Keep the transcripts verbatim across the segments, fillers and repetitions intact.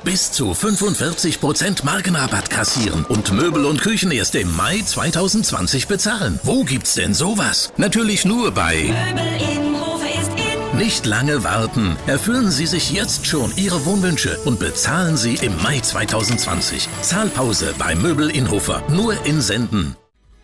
Bis zu fünfundvierzig Prozent Markenrabatt kassieren und Möbel und Küchen erst im Mai zwanzig zwanzig bezahlen. Wo gibt's denn sowas? Natürlich nur bei Möbel Innenhofer ist in. Nicht lange warten. Erfüllen Sie sich jetzt schon Ihre Wohnwünsche und bezahlen sie im Mai zwanzig zwanzig. Zahlpause bei Möbel Innenhofer. Nur in Senden.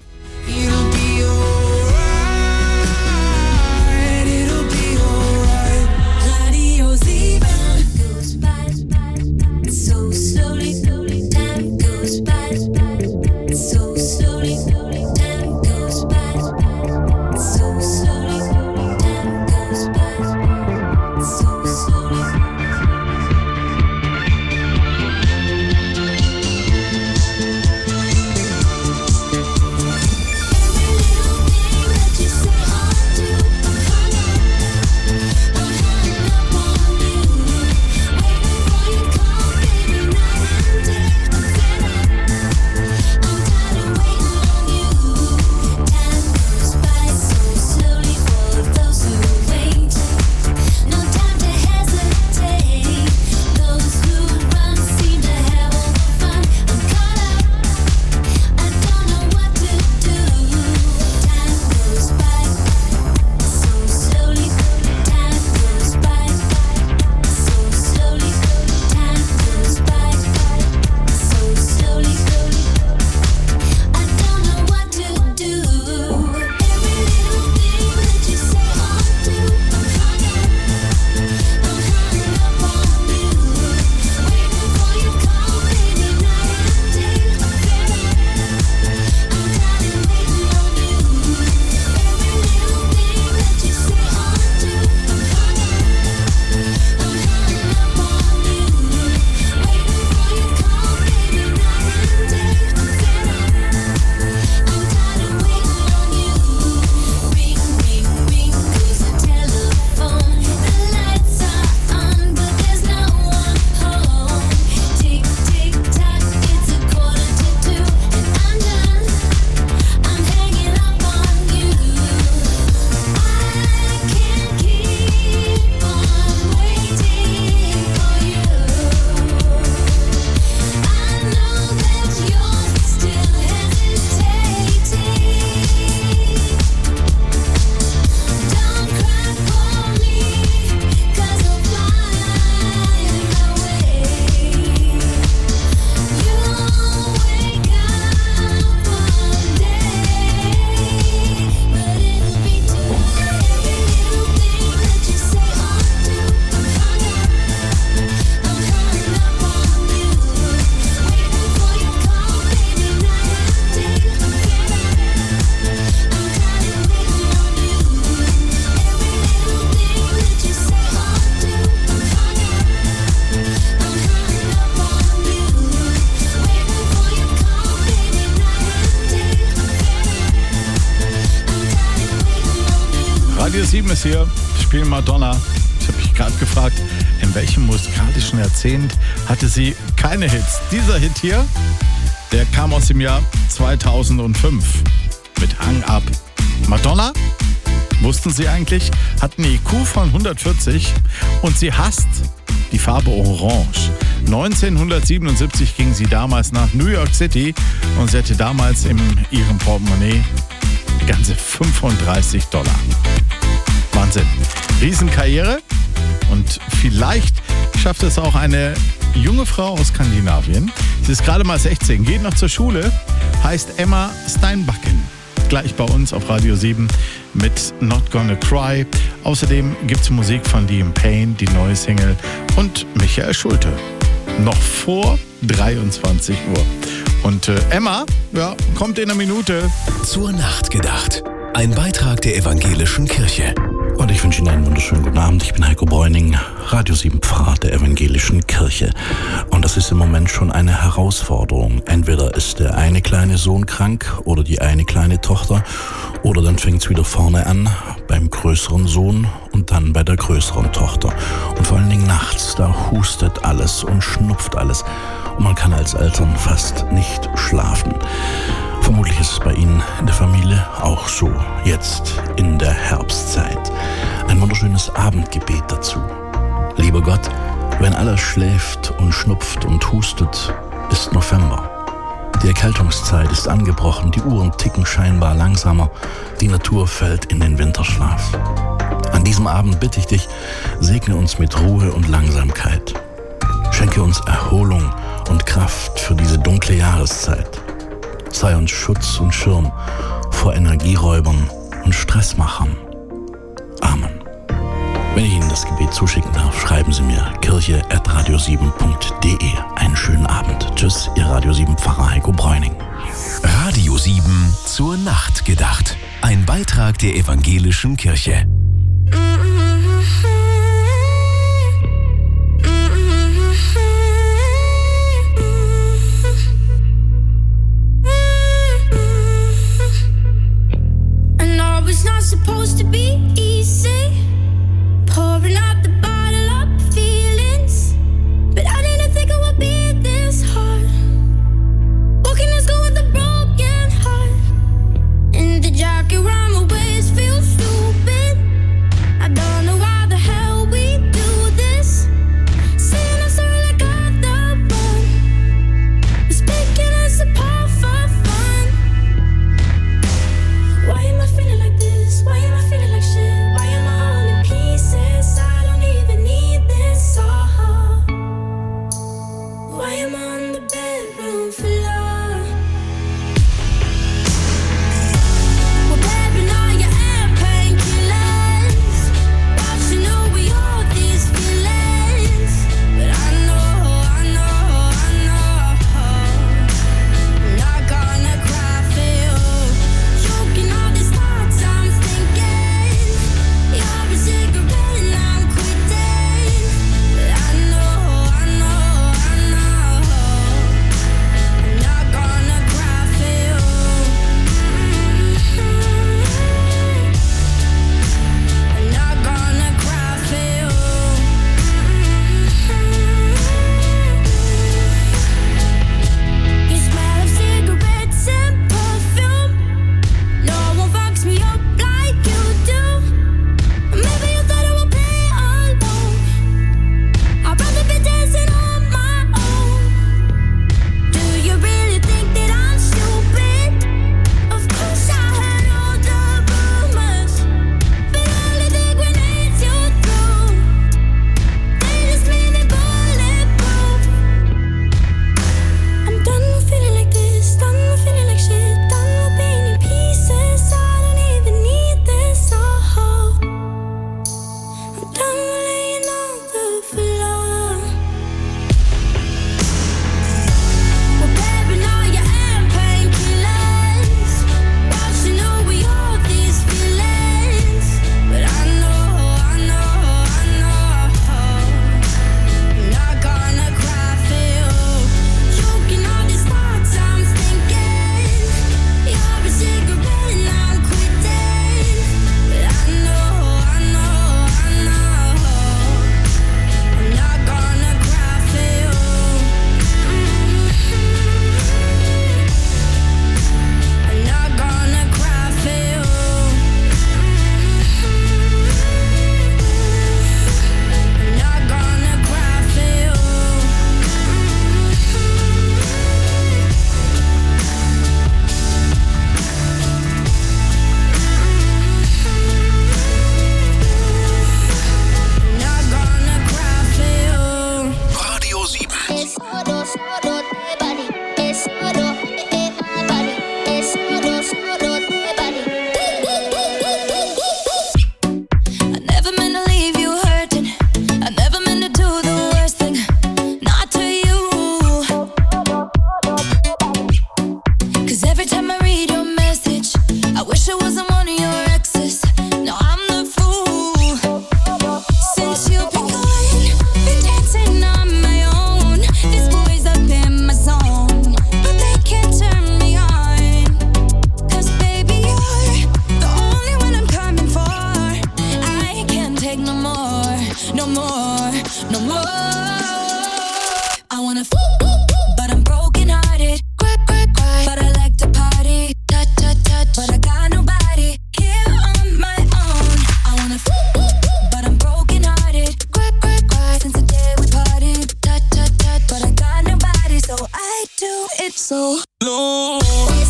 Radio sieben ist hier, spielen Madonna. Ich habe mich gerade gefragt, in welchem musikalischen Jahrzehnt hatte sie keine Hits? Dieser Hit hier, der kam aus dem Jahr zweitausendfünf mit Hang Up. Madonna, wussten Sie eigentlich, hat einen I Q von hundertvierzig und sie hasst die Farbe Orange. neunzehnhundertsiebenundsiebzig ging sie damals nach New York City und sie hatte damals in ihrem Portemonnaie ganze fünfunddreißig Dollar. Wahnsinn. Riesenkarriere und vielleicht schafft es auch eine junge Frau aus Skandinavien. Sie ist gerade mal sechzehn, geht noch zur Schule, heißt Emma Steinbacken. Gleich bei uns auf Radio sieben mit Not Gonna Cry. Außerdem gibt es Musik von Liam Payne, die neue Single, und Michael Schulte. Noch vor dreiundzwanzig Uhr. Und äh, Emma, ja, kommt in einer Minute. Zur Nacht gedacht. Ein Beitrag der Evangelischen Kirche. Und ich wünsche Ihnen einen wunderschönen guten Abend. Ich bin Heiko Bräuning, Radio sieben Pfarrer der Evangelischen Kirche. Und das ist im Moment schon eine Herausforderung. Entweder ist der eine kleine Sohn krank oder die eine kleine Tochter. Oder dann fängt es wieder vorne an beim größeren Sohn und dann bei der größeren Tochter. Und vor allen Dingen nachts, da hustet alles und schnupft alles. Und man kann als Eltern fast nicht schlafen. Vermutlich ist es bei Ihnen in der Familie auch so, jetzt in der Herbstzeit. Ein wunderschönes Abendgebet dazu. Lieber Gott, Wenn alles schläft und schnupft und hustet, ist November. Die Erkältungszeit ist angebrochen, die Uhren ticken scheinbar langsamer, die Natur fällt in den Winterschlaf. An diesem Abend bitte ich dich, segne uns mit Ruhe und Langsamkeit. Schenke uns Erholung und Kraft für diese dunkle Jahreszeit. Sei uns Schutz und Schirm vor Energieräubern und Stressmachern. Amen. Wenn ich Ihnen das Gebet zuschicken darf, schreiben Sie mir kirche at radio sieben punkt de. Einen schönen Abend. Tschüss, Ihr Radio sieben Pfarrer Heiko Bräuning. Radio sieben zur Nacht gedacht. Ein Beitrag der Evangelischen Kirche. It's not supposed to be easy, pouring out the bottle of feelings, but I didn't think it would be this hard. What can I go with a broken heart? In the jacket round my waist feels stupid. I don't know why the hell we do this. Saying I'm sorry like I'm the one who's picking us apart for fun. Why am I feeling like this? Why am I feeling like shit? Why am I all in pieces? I don't even need this all. Why am I on the bedroom floor? We're bearing all your air painkillers, watching over all these feelings. But I know, I know, I know I'm not gonna cry for you. Choking all these thoughts I'm thinking. You're a cigarette and I'm quitting. But I know, I know, I know I'm not gonna cry for you. I'm not gonna cry for you. You smell of cigarettes and perfume. No one fucks me up like you do. Maybe you thought I would play alone. I'd rather be dancing on my own. Do you really think that I'm stupid? Of course I heard all the rumors, but all of the grenades you threw, they just made me bulletproof. I'm done with feeling like this, done with feeling like shit, done with being in pieces. I don't even need this all. I'm done with laying on the floor. We're bearing all your air painkillers, watching over all these feelings. But I know, I know, I know I'm not gonna cry for you. Choking all these thoughts I'm thinking. You're a cigarette and I'm quitting. But I know, I know, I know I'm not gonna cry for you. I'm not gonna cry for you. I'm not gonna cry for you. I'm not gonna cry for you. Radio sieben. Es oro, oro de body. Es oro, eh, my body. Es oro, oro de body. I never meant to leave you hurting. I never meant to do the worst thing. Not to you. 'Cause every time I read your message, I wish I wasn't one of your exes. No, I'm the fool. Since you've been gone, been dancing on my own. This boy's up in it so low.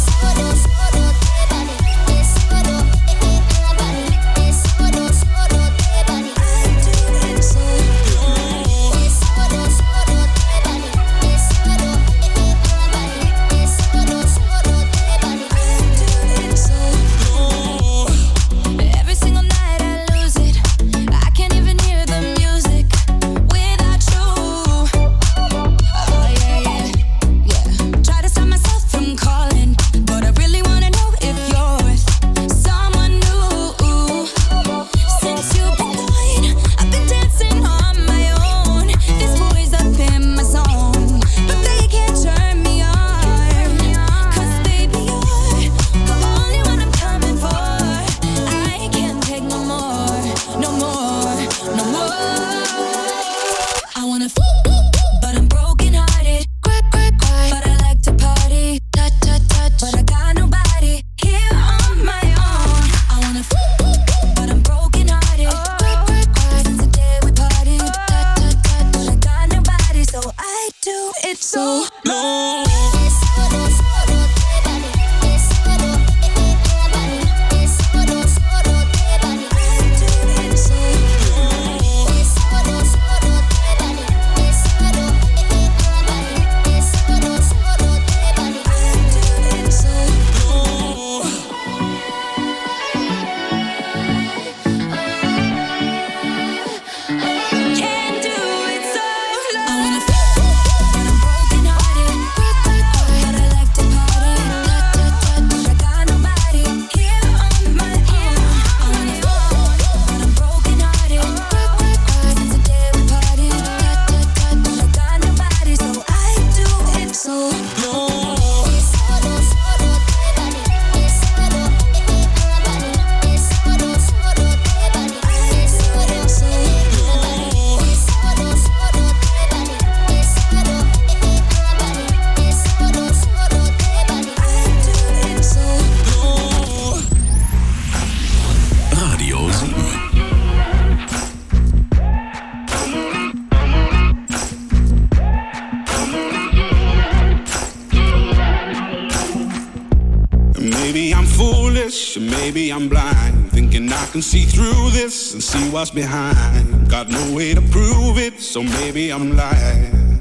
Maybe I'm blind, thinking I can see through this and see what's behind. Got no way to prove it, so maybe I'm lying.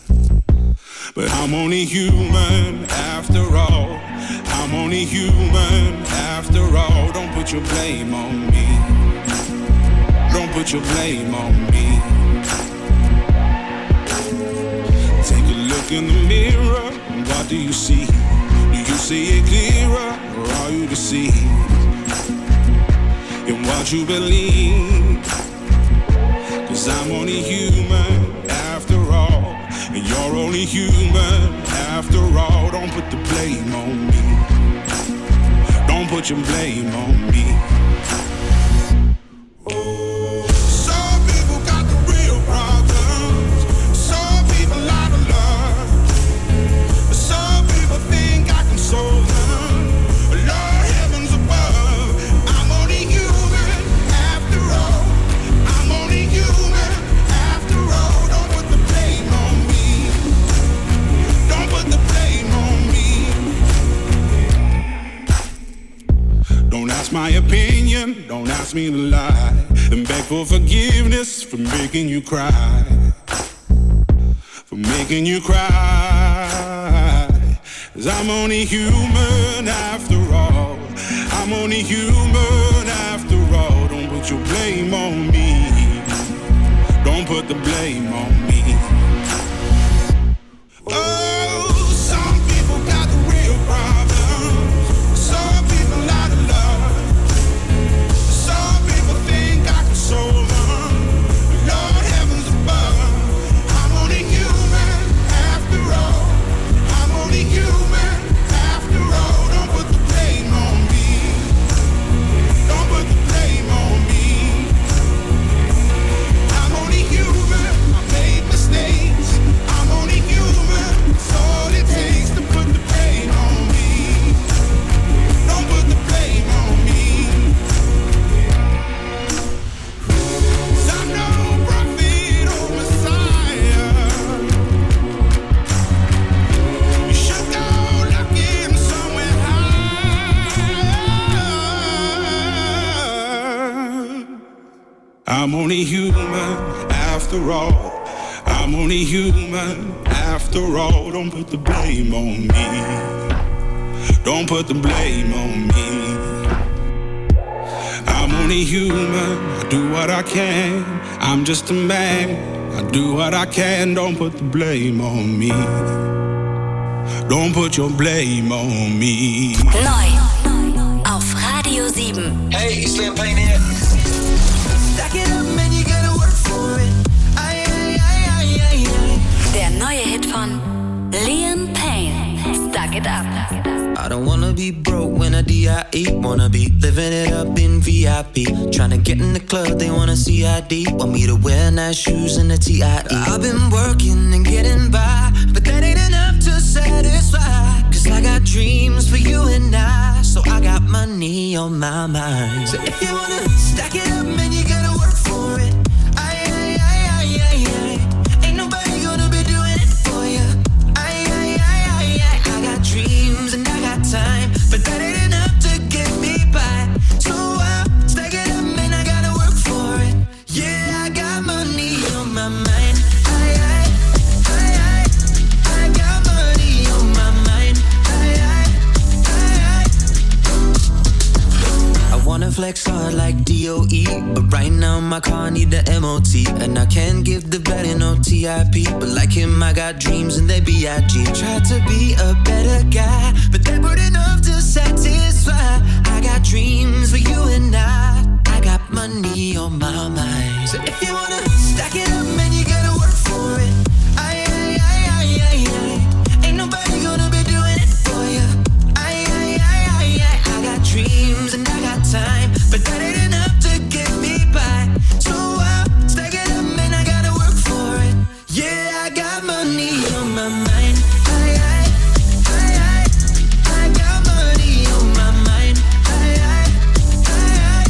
But I'm only human after all. I'm only human after all. Don't put your blame on me. Don't put your blame on me. Take a look in the mirror, and what do you see? Do you see it clearer, or are you deceived in what you believe? 'Cause I'm only human after all, and you're only human after all. Don't put the blame on me. Don't put your blame on me. Some people got the real problems. Some people out of love. Some people think I can solve them. Lord heavens above, I'm only human after all. I'm only human after all. Don't put the blame on me. Don't put the blame on me. Don't ask my opinion, don't ask me to lie, and beg for forgiveness for making you cry. For making you cry. 'Cause I'm only human after all. I'm only human after all. Don't put your blame on me. Don't put the blame on me. Oh, some people got the real problems. Some people out of love. Some people think I can solve them. Lord heavens above, I'm only human after all. I'm only human after all. Don't put the blame on me. Don't put the blame on me. I'm only human. I made I'm only human after all. I'm only human after all. Don't put the blame on me. Don't put the blame on me. I'm only human, I do what I can. I'm just a man, I do what I can. Don't put the blame on me. Don't put your blame on me. Neu auf Radio sieben. Hey, Slim Payne here. Stack it up, man, you gotta work for it. Ay, ay, ay, ay, ay, ay. Der neue Hit von Liam Payne. Stack it up. I don't wanna be broke when I D I E. Wanna be living it up in V I P. Tryna get in the club, they wanna C I D. Want me to wear nice shoes and a T I E. I've been working and getting by, but that ain't enough to satisfy. Cause I got dreams for you and I. So I got money on my mind. So if you wanna stack it up, man, you gotta work for it. Ay, ay, ay, ay, ay, ay. Ain't nobody gonna be doing it for you. Ay, ay, ay, ay, ay. I got dreams and I got time, but that ain't enough to get me by. So I'll stack it up, man, I gotta work for it. Yeah, I got money on my mind. Ay, ay, ay, ay. I got money on my mind. Ay, ay, ay, ay. I wanna flex hard like D O E, but right now my car need the M O T. And I can't give the better no T I P, but like him I got dreams and they B I G. Tried to be a better guy, but they weren't enough to satisfy. I got dreams for you and I. I got money on my mind. So if you wanna stack it up, man, you gotta work for it. Ay, ay, ay, ay, ay, ay. Ain't nobody gonna be doing it for you. Ay, ay, ay, ay, ay. I got dreams and I got time, but that ain't enough to get me by. So I'll stack it up, man, I gotta work for it. Yeah, I got money on my mind. Ay, ay, ay, ay. I got money on my mind. Ay, ay, ay, ay.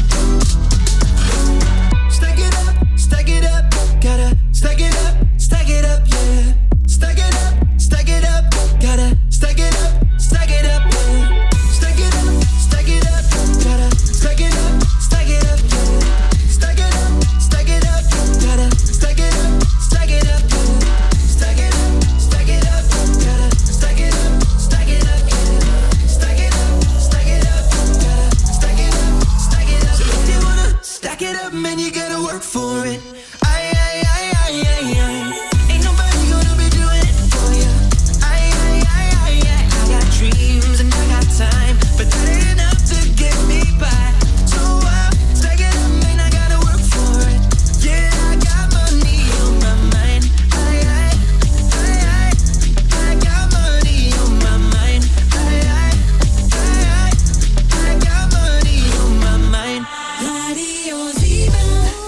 Stack it up, stack it up. Gotta stack it up, stack it up, yeah. Stack it up, stack it up. Gotta stack it up, stack it up, yeah. Stack it up, stack it up. Gotta stack it up, stack it up, yeah. Stack it up, stack it up. Gotta stack it up, stack it up, yeah. Stack it up, stack it up. Gotta stack it up, stack it up, yeah. Stack it up, stack it up. Gotta stack it up, stack it up. So if you wanna stack it up, man, you gotta work for it. Ay, ay, ay, ay, ay, ay. Ain't nobody gonna be doing it for you. Ay, ay, ay, ay, ay. I got dreams and I got time, but that ain't enough to get me by. So I'll stack it up, man, I gotta work for it. Yeah, I got money on my mind. Ay, ay, ay, ay. I got money on my mind. Ay, ay, ay, ay. I got money on my mind. Radio sieben.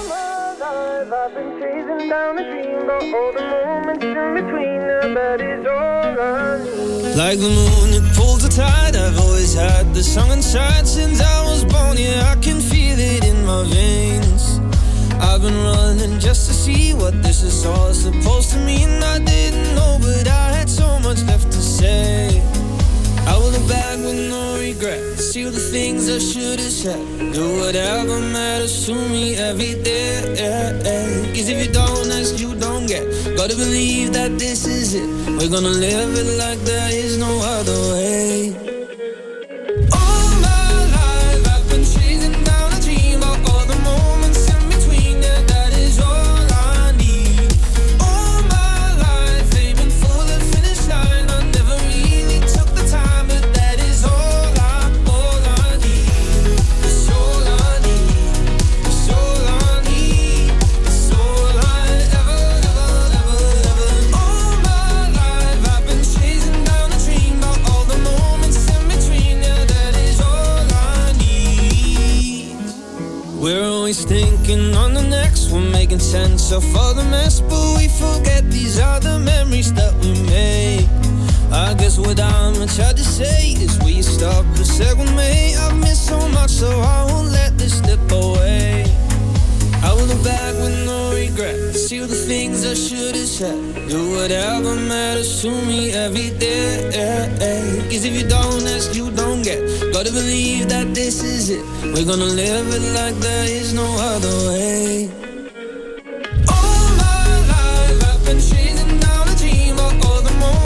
I've been chasing down a dream, got all the moments in between them, but it's all I need. Like the moon that pulls the tide, I've always had the song inside since I was born. Yeah, I can feel it in my veins. I've been running just to see what this is all supposed to mean. I didn't know, but I had so much left to say. I will look back with no regret, see all the things I should have said. Do whatever matters to me every day. Cause if you don't ask, you don't get. Gotta believe that this is it. We're gonna live it like there is no other way. All my life I've been chasing down a dream of all the moments in between. Yeah, that is all I need. All my life aiming for the finish line. I never really took the time, but that is all I, all I need. It's all I need. It's all I need. It's all I ever, ever, ever, ever. All my life I've been chasing down a dream of all the moments in between. Yeah, that is all I need. We're always thinking on the next one, making sense of all the mess, but we forget these are the memories that we make. I guess what I'm trying to say is we stop a second, mate. I've missed so much, so I won't let this slip away. I will look back with no regret, see all the things I should have said. Do whatever matters to me every day. Cause if you don't ask, you don't get. Gotta Hard to believe that this is it. We're gonna live it like there is no other way.